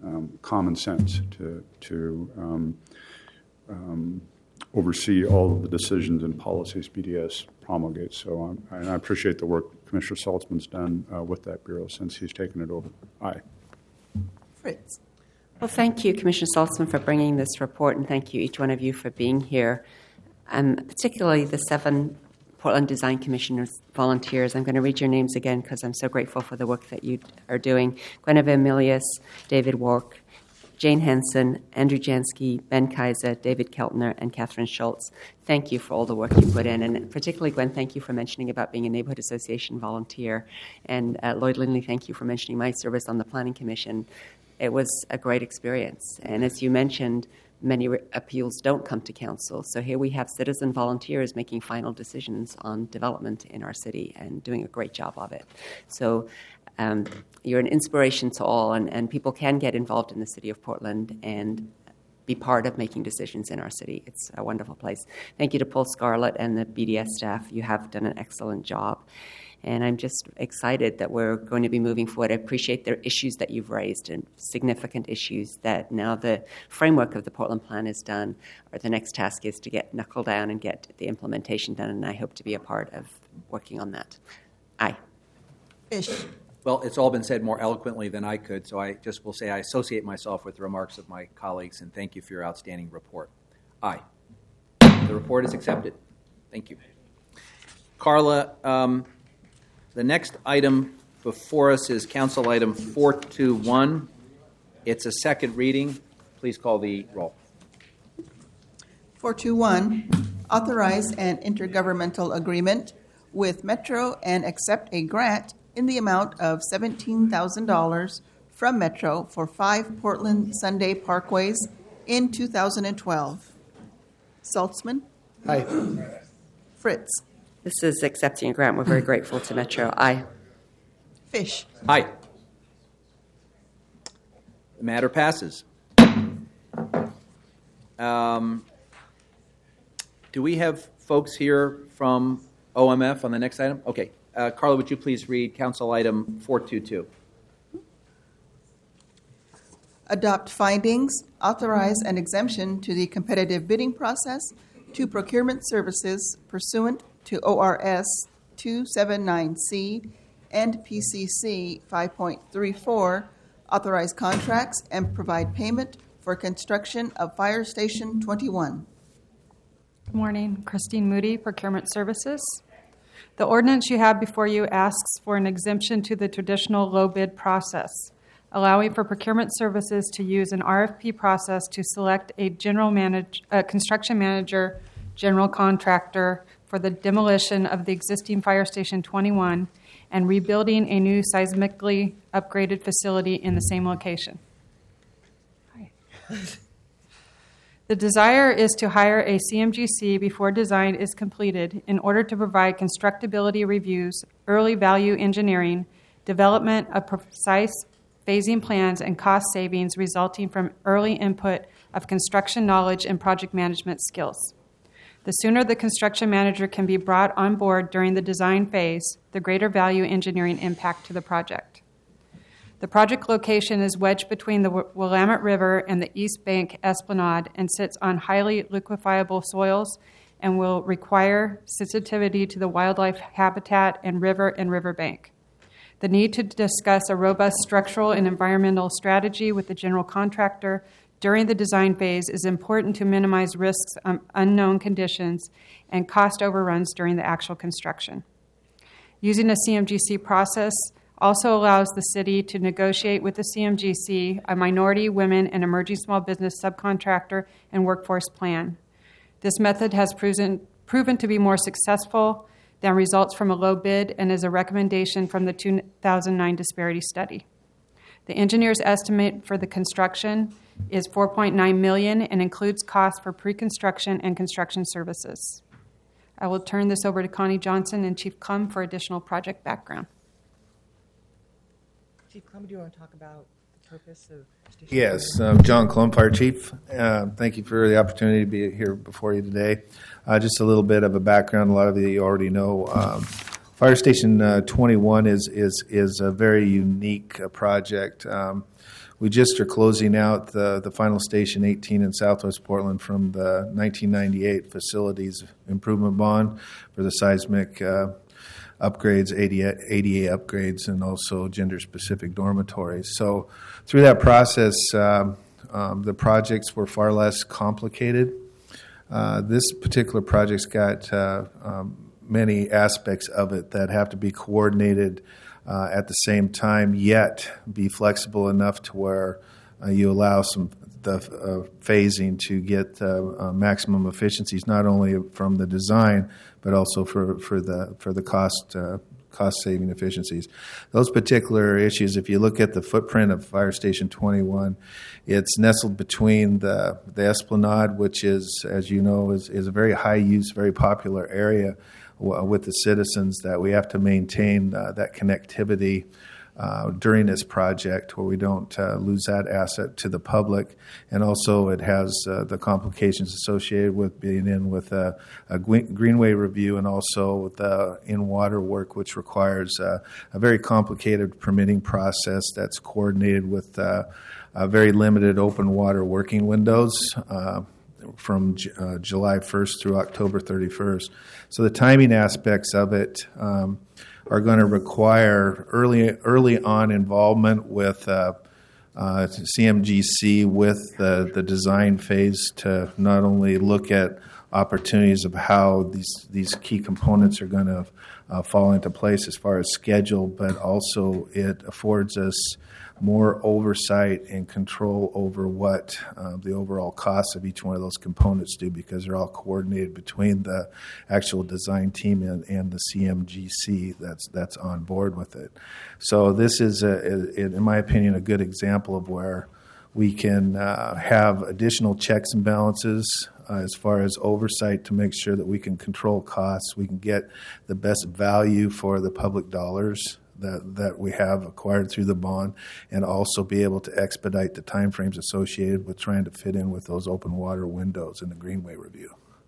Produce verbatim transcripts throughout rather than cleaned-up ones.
um, common sense to to um, um, oversee all of the decisions and policies B D S promulgates. So um, and I appreciate the work Commissioner Saltzman's done uh, with that bureau since he's taken it over. Aye. Fritz. Well, thank you, Commissioner Saltzman, for bringing this report, and thank you, each one of you, for being here, um, particularly the seven Portland Design Commissioners volunteers. I'm going to read your names again because I'm so grateful for the work that you are doing. Guinevere Milius, David Wark, Jane Henson, Andrew Jansky, Ben Kaiser, David Keltner, and Catherine Schultz. Thank you for all the work you put in, and particularly, Gwen, thank you for mentioning about being a neighborhood association volunteer. And uh, Lloyd Lindley, thank you for mentioning my service on the Planning Commission. It was a great experience, and as you mentioned, many re- appeals don't come to council. So here we have citizen volunteers making final decisions on development in our city and doing a great job of it. So um, you're an inspiration to all, and, and people can get involved in the city of Portland and be part of making decisions in our city. It's a wonderful place. Thank you to Paul Scarlett and the B D S staff. You have done an excellent job. And I'm just excited that we're going to be moving forward. I appreciate the issues that you've raised and significant issues that now the framework of the Portland Plan is done, or the next task is to get knuckle down and get the implementation done, and I hope to be a part of working on that. Aye. Fish. Well, it's all been said more eloquently than I could, so I just will say I associate myself with the remarks of my colleagues, and thank you for your outstanding report. Aye. The report is accepted. Thank you. Carla, um, the next item before us is Council Item four two one. It's a second reading. Please call the roll. four two one, authorize an intergovernmental agreement with Metro and accept a grant in the amount of seventeen thousand dollars from Metro for five Portland Sunday Parkways in two thousand twelve. Saltzman? Aye. Fritz? This is accepting a grant. We're very grateful to Metro. Aye. Fish? Aye. The matter passes. Um, do we have folks here from O M F on the next item? Okay. Uh, Carla, would you please read Council Item four two two? Adopt findings, authorize an exemption to the competitive bidding process to procurement services pursuant to O R S two seventy-nine C and P C C five point three four, authorize contracts and provide payment for construction of Fire Station twenty-one. Good morning. Christine Moody, Procurement Services. The ordinance you have before you asks for an exemption to the traditional low bid process, allowing for procurement services to use an R F P process to select a general manage, uh, construction manager, general contractor for the demolition of the existing Fire Station twenty-one and rebuilding a new seismically upgraded facility in the same location. Hi. The desire is to hire a C M G C before design is completed in order to provide constructability reviews, early value engineering, development of precise phasing plans, and cost savings resulting from early input of construction knowledge and project management skills. The sooner the construction manager can be brought on board during the design phase, the greater value engineering impact to the project. The project location is wedged between the Willamette River and the East Bank Esplanade and sits on highly liquefiable soils and will require sensitivity to the wildlife habitat and river and riverbank. The need to discuss a robust structural and environmental strategy with the general contractor during the design phase is important to minimize risks of unknown conditions and cost overruns during the actual construction. Using a C M G C process also allows the city to negotiate with the C M G C a minority, women, and emerging small business subcontractor and workforce plan. This method has proven, proven to be more successful than results from a low bid and is a recommendation from the two thousand nine disparity study. The engineer's estimate for the construction is four point nine million dollars and includes costs for pre-construction and construction services. I will turn this over to Connie Johnson and Chief Clum for additional project background. Chief Clum, do you want to talk about the purpose of Station Yes, um, John Clum, Fire Chief. Uh, thank you for the opportunity to be here before you today. Uh, just a little bit of a background. A lot of you already know. Um, Fire Station uh, twenty-one is is is a very unique uh, project. Um, we just are closing out the, the final Station eighteen in Southwest Portland from the nineteen ninety-eight Facilities Improvement Bond for the seismic uh, upgrades, A D A, A D A upgrades, and also gender-specific dormitories. So through that process, um, um, the projects were far less complicated. Uh, this particular project's got uh, um, many aspects of it that have to be coordinated uh, at the same time, yet be flexible enough to where uh, you allow some the uh, phasing to get uh, uh, maximum efficiencies, not only from the design but also for, for the for the cost uh, cost saving efficiencies. Those particular issues, if you look at the footprint of Fire Station twenty-one, it's nestled between the the Esplanade, which is, as you know, is, is a very high use, very popular area w- with the citizens, that we have to maintain uh, that connectivity Uh, during this project, where we don't uh, lose that asset to the public. And also it has uh, the complications associated with being in with a, a greenway review, and also the in-water work, which requires uh, a very complicated permitting process that's coordinated with uh, a very limited open water working windows uh, from J- uh, July first through October thirty-first. So the timing aspects of it um, are going to require early early on involvement with uh, uh, C M G C with the, the design phase, to not only look at opportunities of how these these key components are going to uh, fall into place as far as schedule, but also it affords us more oversight and control over what uh, the overall costs of each one of those components do, because they're all coordinated between the actual design team and, and the C M G C that's that's on board with it. So this is, a, a, in my opinion, a good example of where we can uh, have additional checks and balances uh, as far as oversight to make sure that we can control costs, we can get the best value for the public dollars that that we have acquired through the bond, and also be able to expedite the timeframes associated with trying to fit in with those open water windows in the Greenway review.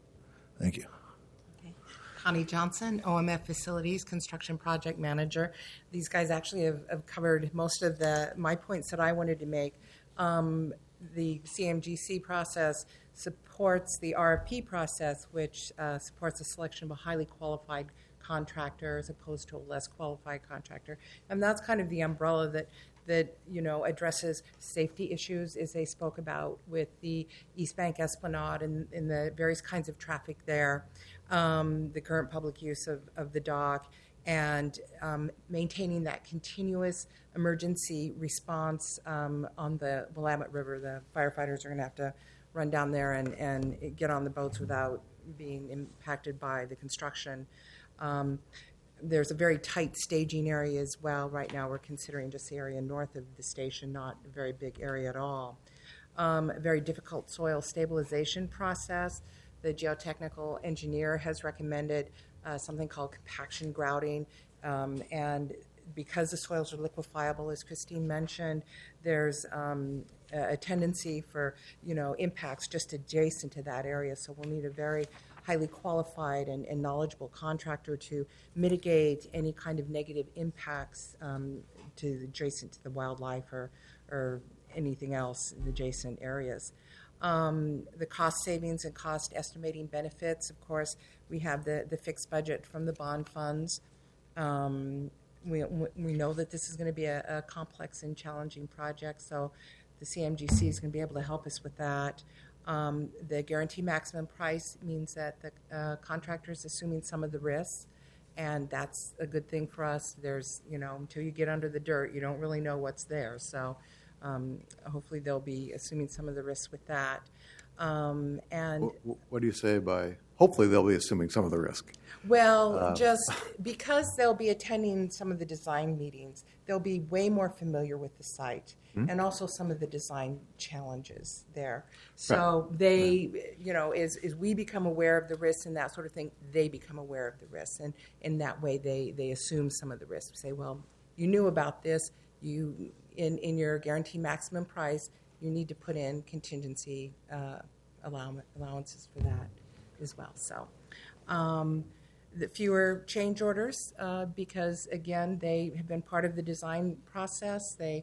Thank you. Okay. Connie Johnson, O M F Facilities Construction Project Manager. These guys actually have, have covered most of the my points that I wanted to make. Um, the C M G C process supports the R F P process, which uh, supports the selection of a highly qualified contractor as opposed to a less qualified contractor, and that's kind of the umbrella that that you know addresses safety issues, as they spoke about with the East Bank Esplanade and, and the various kinds of traffic there, um, the current public use of, of the dock, and um, maintaining that continuous emergency response um, on the Willamette River. The firefighters are going to have to run down there and, and get on the boats without being impacted by the construction. Um, there's a very tight staging area as well. Right now we're considering just the area north of the station, not a very big area at all. Um, a very difficult soil stabilization process. The geotechnical engineer has recommended uh, something called compaction grouting, um, and because the soils are liquefiable, as Christine mentioned, there's um, a tendency for you know impacts just adjacent to that area. So we'll need a very highly qualified and, and knowledgeable contractor to mitigate any kind of negative impacts um, to adjacent to the wildlife or, or anything else in adjacent areas. Um, the cost savings and cost estimating benefits, of course, we have the, the fixed budget from the bond funds. Um, we, we know that this is going to be a, a complex and challenging project, so the C M G C is going to be able to help us with that. Um, the guarantee maximum price means that the uh, contractor is assuming some of the risks, and that's a good thing for us. There's, you know, until you get under the dirt, you don't really know what's there. So um, hopefully they'll be assuming some of the risks with that. Um, and what, what do you say by hopefully they'll be assuming some of the risk? Well, Uh, just because they'll be attending some of the design meetings, they'll be way more familiar with the site mm-hmm. and also some of the design challenges there. So right. they, right. you know, as, as we become aware of the risks and that sort of thing, they become aware of the risks. And in that way, they, they assume some of the risks. Say, well, you knew about this. You in, in your guarantee maximum price, you need to put in contingency uh, allow, allowances for that as well. So um, the fewer change orders uh, because, again, they have been part of the design process. They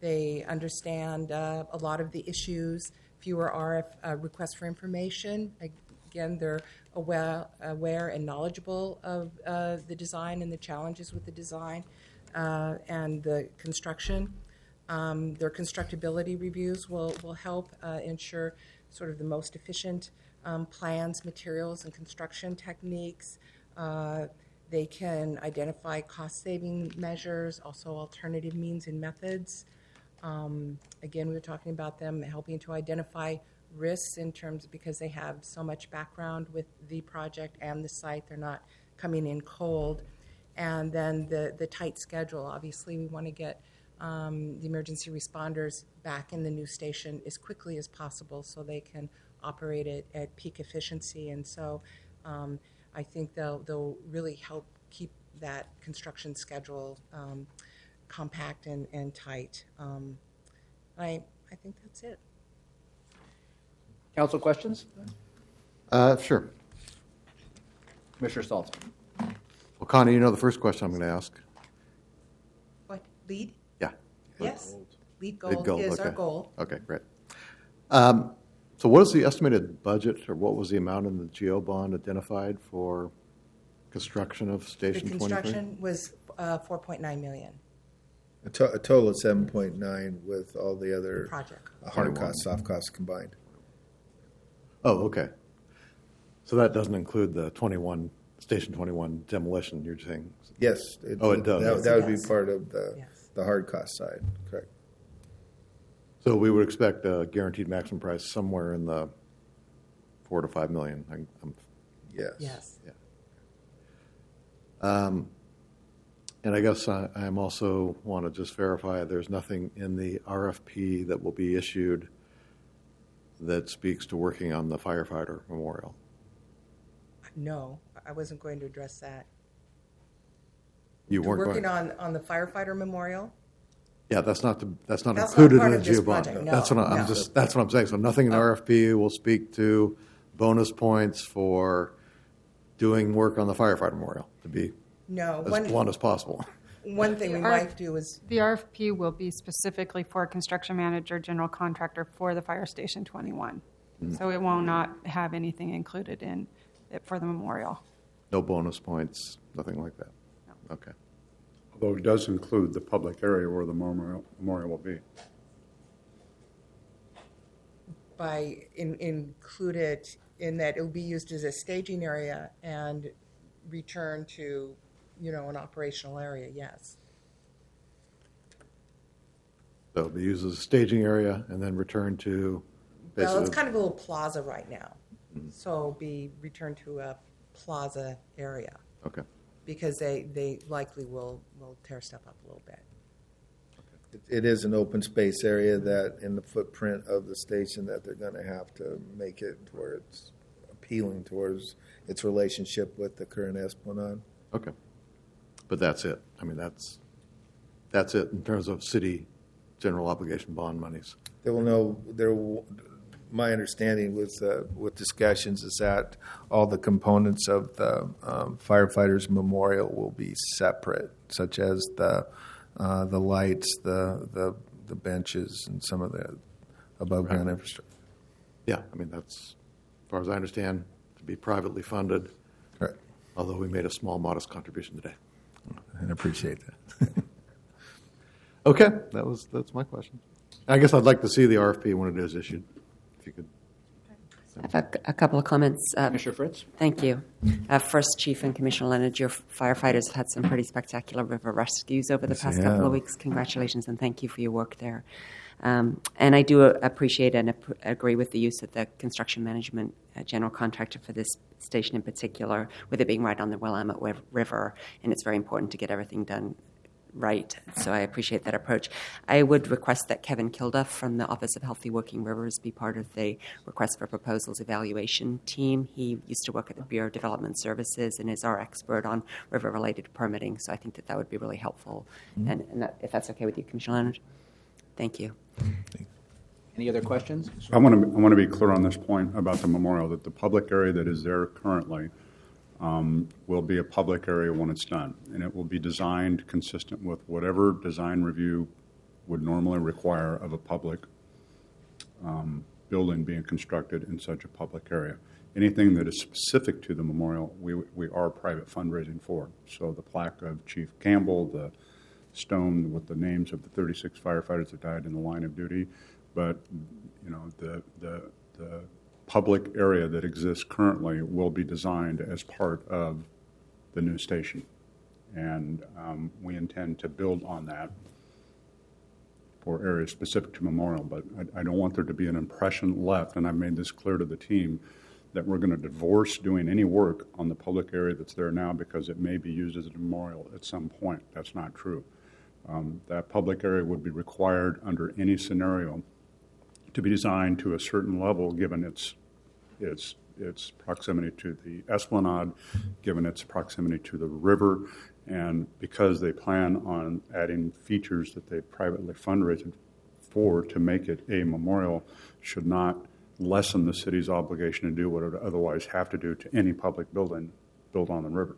They understand uh, a lot of the issues, fewer R F uh, requests for information. Again, they're aware, aware and knowledgeable of uh, the design and the challenges with the design uh, and the construction. Um, their constructability reviews will, will help uh, ensure sort of the most efficient um, plans, materials, and construction techniques. Uh, they can identify cost-saving measures, also alternative means and methods. Um, again, we were talking about them helping to identify risks in terms of, because they have so much background with the project and the site, they're not coming in cold. And then the, the tight schedule. Obviously, we want to get um, the emergency responders back in the new station as quickly as possible so they can operate it at peak efficiency. And so um, I think they'll, they'll really help keep that construction schedule um, compact and, and tight. Um, I, I think that's it. Council questions? Uh, sure. Commissioner Saltzman. Well, Connie, you know the first question I'm going to ask. What, lead? Yeah. Yes. Lead goal, Lead goal, is okay. our goal. Okay, great. Um, so what is the estimated budget, or what was the amount in the GEO bond identified for construction of The Station twenty-three? construction was uh, four point nine million A, to- a total of seven point nine with all the other project. hard costs, soft costs combined. Oh, okay. So that doesn't include the twenty-one, Station twenty-one demolition, you're saying? Yes. It, Oh, it does. That, that would Yes. be part of the, Yes. the hard cost side, correct. So we would expect a guaranteed maximum price somewhere in the four to five million. I, I'm, Yes. Yes. yeah. Um, and I guess I, I'm also want to just verify there's nothing in the R F P that will be issued that speaks to working on the firefighter memorial. No, I wasn't going to address that. You We're weren't working going. on, on the firefighter memorial. Yeah, that's not the, that's not That's included not part in the of this GEO bond. project, no, That's what I- I'm no. just. That's what I'm saying. So nothing in the R F P will speak to bonus points for doing work on the firefighter memorial. To be No, as one, blunt as possible. one thing we The R- might do is, The R F P will be specifically for construction manager, general contractor for the Fire Station twenty-one. So it will not have anything included in it for the memorial. No bonus points. Nothing like that. Okay. Although it does include the public area where the memorial, memorial will be. by in, include it in that it will be used as a staging area and return to, you know, an operational area, yes. So it'll be used as a staging area and then returned to. Well, it's basically- kind of a little plaza right now. So be returned to a plaza area Okay. because they, they likely will, will tear stuff up a little bit. It- It is an open space area that, in the footprint of the station, that they're going to have to make it to where it's appealing towards its relationship with the current Esplanade. Okay. But that's it. I mean, that's that's it in terms of city general obligation bond monies. There will know, there will, my understanding with, uh, with discussions is that all the components of the um, firefighters memorial will be separate, such as the, uh, the lights, the, the, the benches, and some of the above ground infrastructure. Yeah, I mean, that's, as far as I understand, to be privately funded, Correct. although we made a small, modest contribution today. I appreciate that. Okay, that was, that's my question. I guess I'd like to see the R F P when it is issued, if you could. I have a, a couple of comments. Uh, Commissioner Fritz? Thank you. Uh, first, Chief and Commissioner Leonard, your firefighters have had some pretty spectacular river rescues over the Yes, past they couple have. of weeks. Congratulations and thank you for your work there. Um, and I do appreciate and ap- agree with the use of the construction management uh, general contractor for this station in particular, with it being right on the Willamette Wi- River, and it's very important to get everything done right. So I appreciate that approach. I would request that Kevin Kilduff from the Office of Healthy Working Rivers be part of the request for proposals evaluation team. He used to work at the Bureau of Development Services and is our expert on river-related permitting. So I think that that would be really helpful. Mm-hmm. And, and that, if that's okay with you, Commissioner Leonard. Thank you. Any other questions? I want to I want to be clear on this point about the memorial, that the public area that is there currently um, will be a public area when it's done, and it will be designed consistent with whatever design review would normally require of a public um, building being constructed in such a public area. Anything that is specific to the memorial, we, we are private fundraising for. So the plaque of Chief Campbell, the stone with the names of the thirty-six firefighters that died in the line of duty, but you know the the the public area that exists currently will be designed as part of the new station, and um, we intend to build on that for areas specific to Memorial. But I, I don't want there to be an impression left, and I've made this clear to the team, that we're going to divorce doing any work on the public area that's there now because it may be used as a memorial at some point. That's not true. Um, that public area would be required under any scenario to be designed to a certain level given its its its proximity to the esplanade, given its proximity to the river, and because they plan on adding features that they privately fundraised for to make it a memorial, should not lessen the city's obligation to do what it would otherwise have to do to any public building built on the river.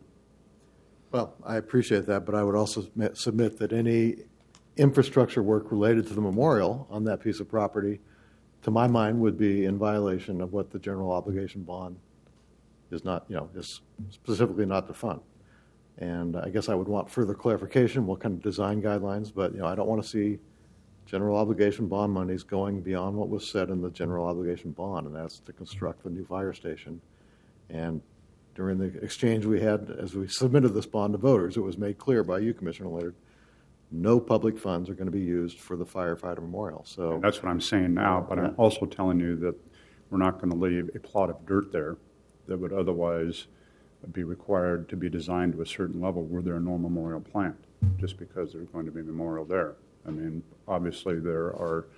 Well, I appreciate that, but I would also submit- submit that any infrastructure work related to the memorial on that piece of property, to my mind, would be in violation of what the general obligation bond is not, you know, is specifically not to fund. And I guess I would want further clarification, what kind of design guidelines, but, you know, I don't want to see general obligation bond monies going beyond what was said in the general obligation bond, and that's to construct the new fire station. And during the exchange we had as we submitted this bond to voters, it was made clear by you, Commissioner Leonard, no public funds are going to be used for the firefighter memorial. So That's what I'm saying now, but I'm also telling you that we're not going to leave a plot of dirt there that would otherwise be required to be designed to a certain level were there no memorial plant, just because there's going to be a memorial there. I mean, obviously there are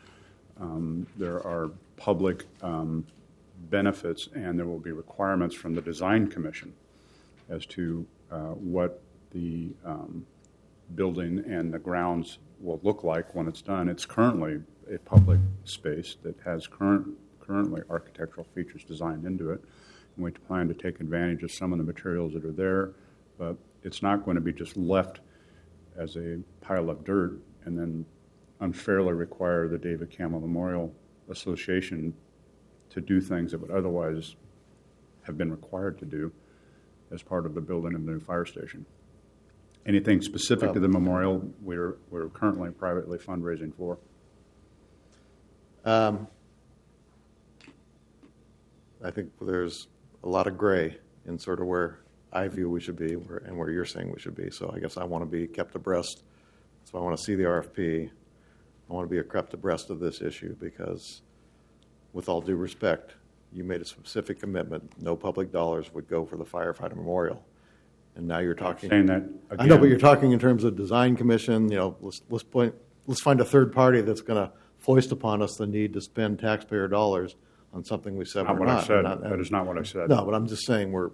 um, there are public um, benefits, and there will be requirements from the design commission as to uh, what the um, building and the grounds will look like when it's done. It's currently a public space that has current currently architectural features designed into it, and we plan to take advantage of some of the materials that are there, but it's not going to be just left as a pile of dirt and then unfairly require the David Campbell Memorial Association to do things that would otherwise have been required to do as part of the building of the new fire station. Anything specific to the memorial, we're we're currently privately fundraising for. Um, I think there's a lot of gray in sort of where I view we should be where, and where you're saying we should be. So I guess I want to be kept abreast. That's why I want to see the R F P. I want to be kept abreast of this issue because, with all due respect, you made a specific commitment. No public dollars would go for the firefighter memorial. And now you're talking. Saying that again. I know, but you're talking in terms of design commission. You know, let's let's point, let's find a third party that's going to foist upon us the need to spend taxpayer dollars on something we said Not we're what not. I said. Not- That is not what I said. No, but I'm just saying we're.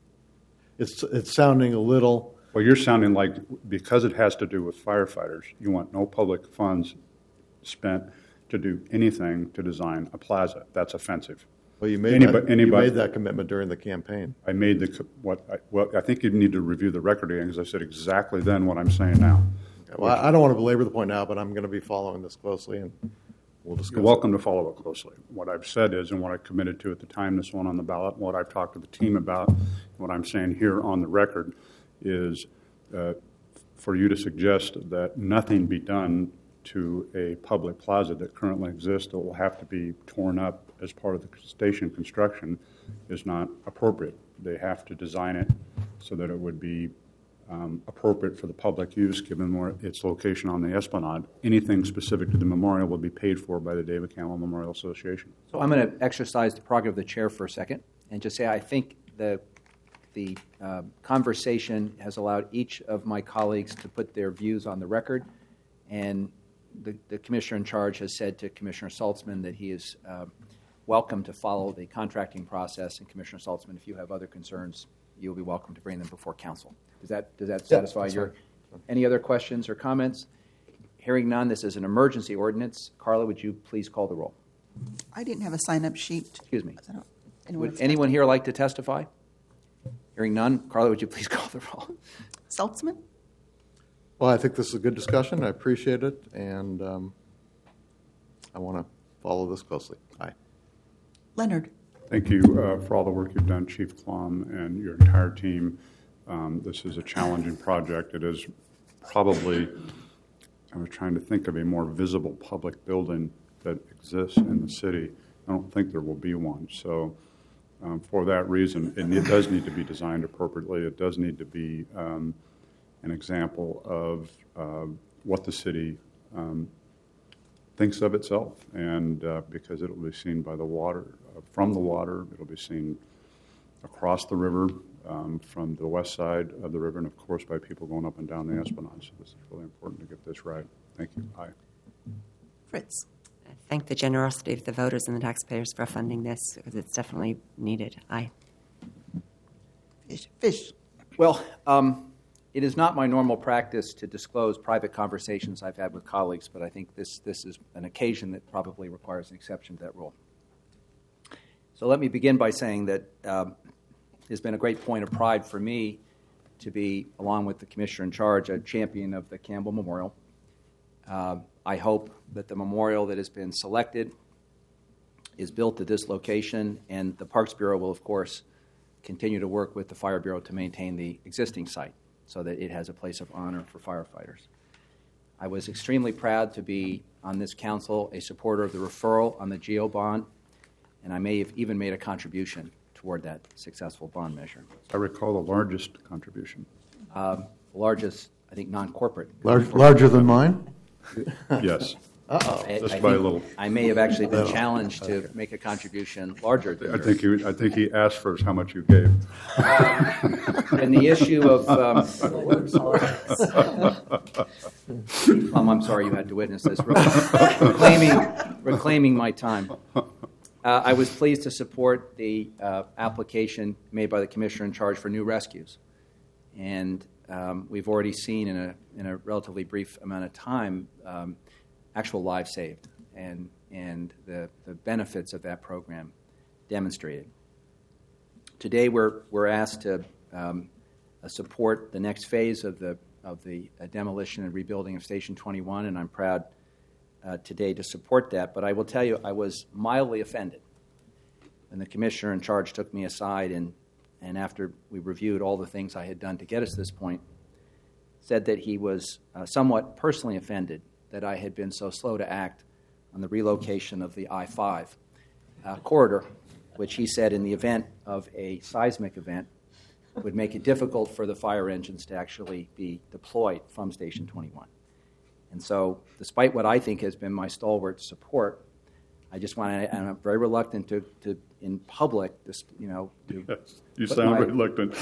It's it's sounding a little. Well, you're sounding like because it has to do with firefighters, you want no public funds spent to do anything to design a plaza. That's offensive. Well, you made Anybody- that, anybody- you made that commitment during the campaign. I made the co- what. I, well, I think you need to review the record again because I said exactly then what I'm saying now. Well, I I don't want to belabor the point now, but I'm going to be following this closely, and we'll discuss. You're welcome to follow it closely. What I've said is, and what I committed to at the time this went on the ballot, and what I've talked to the team about, and what I'm saying here on the record is uh, for you to suggest that nothing be done to a public plaza that currently exists that will have to be torn up as part of the station construction is not appropriate. They have to design it so that it would be um, appropriate for the public use, given where its location on the Esplanade. Anything specific to the memorial will be paid for by the David Campbell Memorial Association. So I'm going to exercise the prerogative of the chair for a second and just say I think the the uh, conversation has allowed each of my colleagues to put their views on the record, and the, the commissioner in charge has said to Commissioner Saltzman that he is uh, welcome to follow the contracting process. And Commissioner Saltzman, if you have other concerns, you'll be welcome to bring them before council. Does that does that satisfy that's your? fine. Any other questions or comments? Hearing none, this is an emergency ordinance. Carla, would you please call the roll? I didn't have a sign-up sheet. Excuse me. I don't- anyone Would else anyone here like to testify? Hearing none, Carla, would you please call the roll? have- Saltzman? Well, I think this is a good discussion. I appreciate it, and um, I want to follow this closely. Aye. Leonard. Thank you uh, for all the work you've done, Chief Klum, and your entire team. Um, this is a challenging project. It is probably, I was trying to think of a more visible public building that exists in the city. I don't think there will be one. So um, for that reason, it, it does need to be designed appropriately. It does need to be um, an example of uh, what the city um, thinks of itself, and uh, because it will be seen by the water, uh, from the water, it will be seen across the river, um, from the west side of the river, and of course by people going up and down the Esplanade. So this is really important to get this right. Thank you. Aye. Fritz. I thank the generosity of the voters and the taxpayers for funding this, because it's definitely needed. Aye. Fish. Fish. Well, um, it is not my normal practice to disclose private conversations I've had with colleagues, but I think this, this is an occasion that probably requires an exception to that rule. So let me begin by saying that um, it's been a great point of pride for me to be, along with the commissioner in charge, a champion of the Campbell Memorial. Uh, I hope that the memorial that has been selected is built at this location, and the Parks Bureau will, of course, continue to work with the Fire Bureau to maintain the existing site so that it has a place of honor for firefighters. I was extremely proud to be on this council a supporter of the referral on the GEO bond, and I may have even made a contribution toward that successful bond measure. I recall the largest contribution. Um, the largest, I think, non-corporate. Large, larger than mine? Yes. Uh-oh. I, Just I by a think little. I may have actually been challenged to make a contribution larger than I yours. think he, I think he asked first how much you gave. And the issue of, um, um, I'm sorry you had to witness this, reclaiming, reclaiming my time. Uh, I was pleased to support the uh, application made by the commissioner in charge for new rescues. And um, we've already seen in a, in a relatively brief amount of time um, actual lives saved and, and the, the benefits of that program demonstrated. Today we're, we're asked to um, uh, support the next phase of the, of the uh, demolition and rebuilding of Station twenty-one, and I'm proud uh, today to support that. But I will tell you, I was mildly offended when the commissioner in charge took me aside and, and after we reviewed all the things I had done to get us to this point, said that he was uh, somewhat personally offended that I had been so slow to act on the relocation of the I five uh, corridor, which he said in the event of a seismic event would make it difficult for the fire engines to actually be deployed from Station twenty-one. And so, despite what I think has been my stalwart support, I just want to, and I'm very reluctant to, to in public, this, you know, to Yes, you put sound my- reluctant.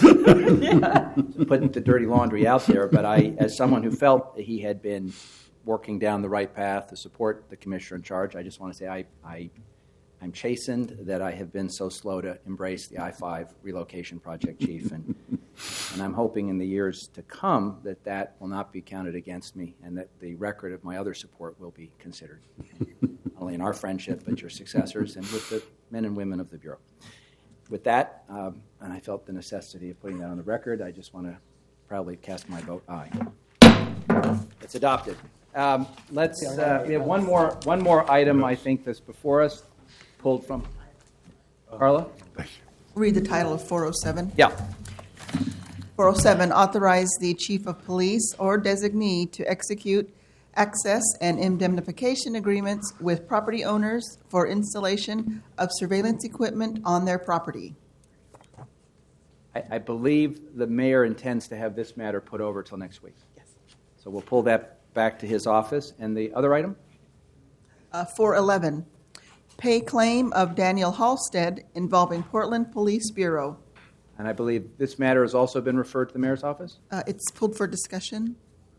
to put the dirty laundry out there, but I, as someone who felt that he had been working down the right path to support the commissioner in charge, I just want to say I, I, I'm chastened that I have been so slow to embrace the I five relocation project, Chief, and, and I'm hoping in the years to come that that will not be counted against me and that the record of my other support will be considered, not only in our friendship, but your successors and with the men and women of the Bureau. With that, um, and I felt the necessity of putting that on the record, I just want to proudly cast my vote aye. It's adopted. Um, let's. Uh, we have one more. One more item. I think that's before us. Pulled from. Carla. Read the title of four oh seven. Yeah. four oh seven, authorize the chief of police or designee to execute access and indemnification agreements with property owners for installation of surveillance equipment on their property. I, I believe the mayor intends to have this matter put over till next week. Yes. So we'll pull that back to his office. And the other item. Uh, four eleven, pay claim of Daniel Halstead involving Portland Police Bureau. And I believe this matter has also been referred to the mayor's office. Uh, it's pulled for discussion.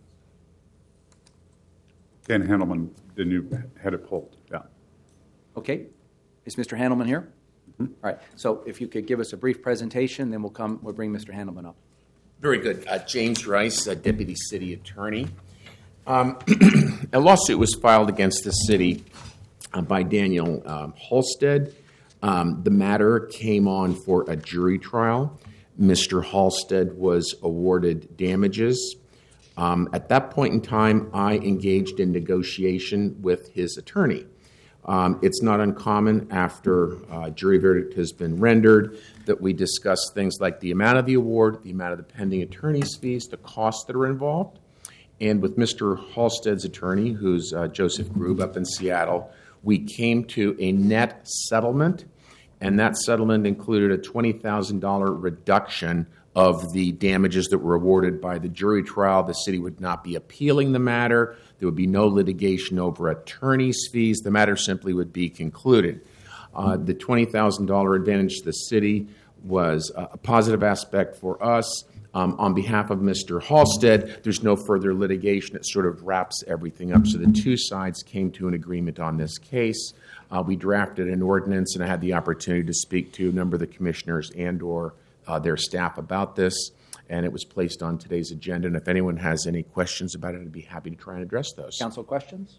Dan Handelman, didn't you had it pulled? Yeah. Okay. Is Mister Handelman here? Mm-hmm. All right. So if you could give us a brief presentation, then we'll come. We'll bring Mister Handelman up. Very good. Uh, James Rice, uh, Deputy City Attorney. Um, a lawsuit was filed against the city uh, by Daniel um, Halstead. Um, the matter came on for a jury trial. Mister Halstead was awarded damages Um, at that point in time, I engaged in negotiation with his attorney. Um, it's not uncommon after a jury verdict has been rendered that we discuss things like the amount of the award, the amount of the pending attorney's fees, the costs that are involved. And with Mister Halstead's attorney, who's uh, Joseph Grube up in Seattle, we came to a net settlement, and that settlement included a twenty thousand dollars reduction of the damages that were awarded by the jury trial. The city would not be appealing the matter. There would be no litigation over attorney's fees. The matter simply would be concluded. Uh, the twenty thousand dollars advantage to the city was a positive aspect for us. Um, on behalf of Mister Halstead, there's no further litigation. It sort of wraps everything up. So the two sides came to an agreement on this case. Uh, we drafted an ordinance, and I had the opportunity to speak to a number of the commissioners and or uh, their staff about this, and it was placed on today's agenda. And if anyone has any questions about it, I'd be happy to try and address those. Council questions?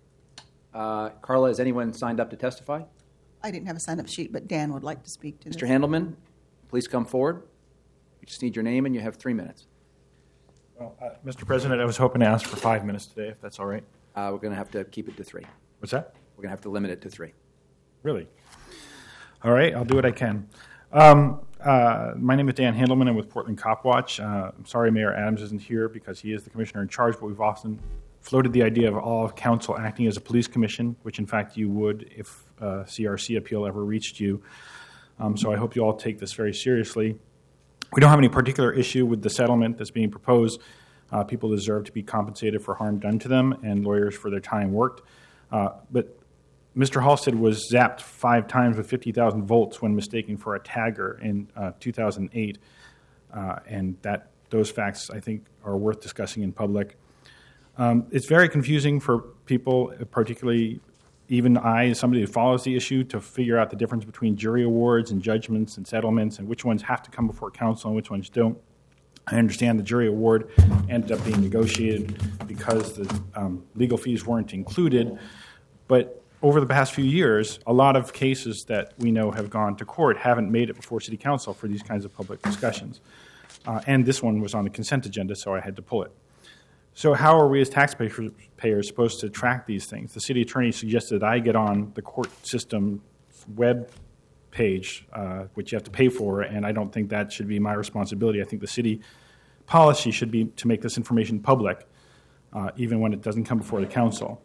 Uh, Carla, has anyone signed up to testify? I didn't have a sign-up sheet, but Dan would like to speak to this. Mister Handelman, please come forward. You just need your name, and you have three minutes. Well, uh, Mister President, I was hoping to ask for five minutes today, if that's all right. Uh, we're going to have to keep it to three. What's that? We're going to have to limit it to three. Really? All right, I'll do what I can. Um, uh, my name is Dan Handelman. I'm with Portland Cop Watch. Uh, I'm sorry Mayor Adams isn't here because he is the commissioner in charge, but we've often floated the idea of all of council acting as a police commission, which in fact you would if a C R C appeal ever reached you. Um, so I hope you all take this very seriously. We don't have any particular issue with the settlement that's being proposed. Uh, people deserve to be compensated for harm done to them and lawyers for their time worked. Uh, but Mister Halstead was zapped five times with fifty thousand volts when mistaken for a tagger in uh, two thousand eight. Uh, and that those facts, I think, are worth discussing in public. Um, it's very confusing for people, particularly even I, as somebody who follows the issue, to figure out the difference between jury awards and judgments and settlements and which ones have to come before council and which ones don't. I understand the jury award ended up being negotiated because the um, legal fees weren't included, but over the past few years, a lot of cases that we know have gone to court haven't made it before City Council for these kinds of public discussions. Uh, and this one was on the consent agenda, so I had to pull it. So how are we as taxpayers payers supposed to track these things? The city attorney suggested that I get on the court system web page, uh, which you have to pay for, and I don't think that should be my responsibility. I think the city policy should be to make this information public, uh, even when it doesn't come before the council.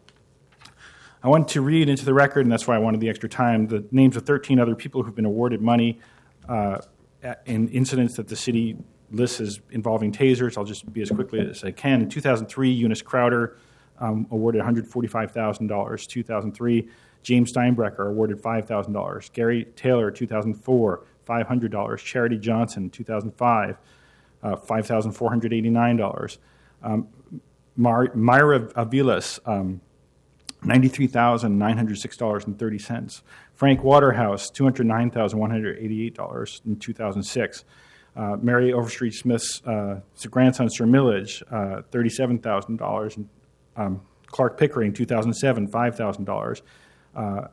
I wanted to read into the record, and that's why I wanted the extra time, the names of thirteen other people who've been awarded money uh, in incidents that the city lists as involving tasers. I'll just be as quickly as I can. In two thousand three, Eunice Crowder um, awarded one hundred forty-five thousand dollars. two thousand three, James Steinbrecher awarded five thousand dollars. Gary Taylor, two thousand four, five hundred dollars. Charity Johnson, two thousand five, uh, five thousand four hundred eighty-nine dollars. Um, Mar- Myra Avilas, um, ninety-three thousand nine hundred six dollars and thirty cents. Frank Waterhouse, two hundred nine thousand one hundred eighty-eight dollars in two thousand six. Uh, Mary Overstreet Smith's uh, grandson, Sir Millage, uh, thirty-seven thousand dollars. And, um, Clark Pickering, two thousand seven, five thousand dollars. Uh,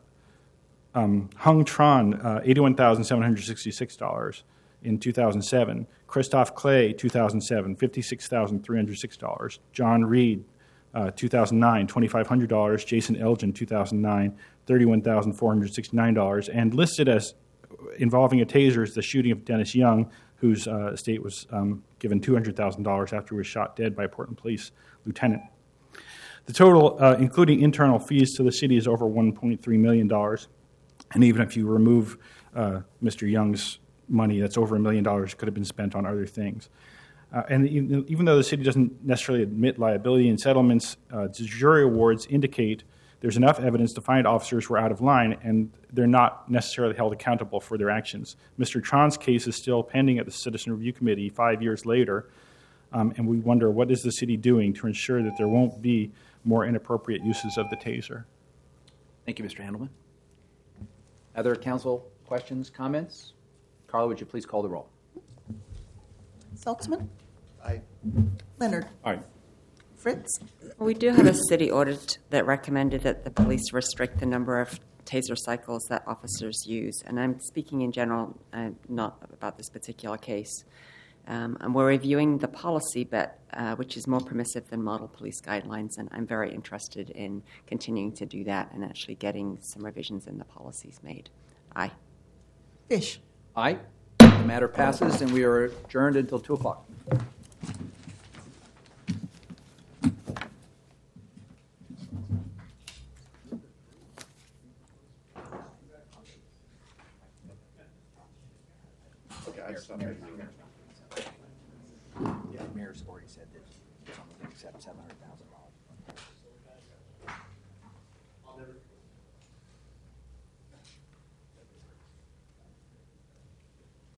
um, Hung Tron, uh, eighty-one thousand seven hundred sixty-six dollars in two thousand seven. Christoph Clay, two thousand seven, fifty-six thousand three hundred six dollars. John Reed, uh, two thousand nine, twenty-five hundred dollars. Jason Elgin, two thousand nine, thirty-one thousand four hundred sixty-nine dollars. And listed as involving a taser is the shooting of Dennis Young, whose uh, estate was um, given two hundred thousand dollars after he was shot dead by a Portland Police lieutenant. The total, uh, including internal fees to the city, is over one point three million dollars. And even if you remove uh, Mister Young's money, that's over a million dollars could have been spent on other things. Uh, and even, even though the city doesn't necessarily admit liability in settlements, uh, jury awards indicate there's enough evidence to find officers were out of line, and they're not necessarily held accountable for their actions. Mister Tron's case is still pending at the Citizen Review Committee five years later, um, and we wonder, what is the city doing to ensure that there won't be more inappropriate uses of the taser? Thank you, Mister Handelman. Other council questions, comments? Carla, would you please call the roll? Saltzman? Aye. Leonard? Aye. Fritz? We do have a city audit that recommended that the police restrict the number of taser cycles that officers use. And I'm speaking in general, uh, not about this particular case. Um, and we're reviewing the policy, but uh, which is more permissive than model police guidelines, and I'm very interested in continuing to do that and actually getting some revisions in the policies made. Aye. Fish. Aye. The matter passes, and we are adjourned until two o'clock. Yeah, the mayor's already said that someone can accept seven hundred thousand dollars.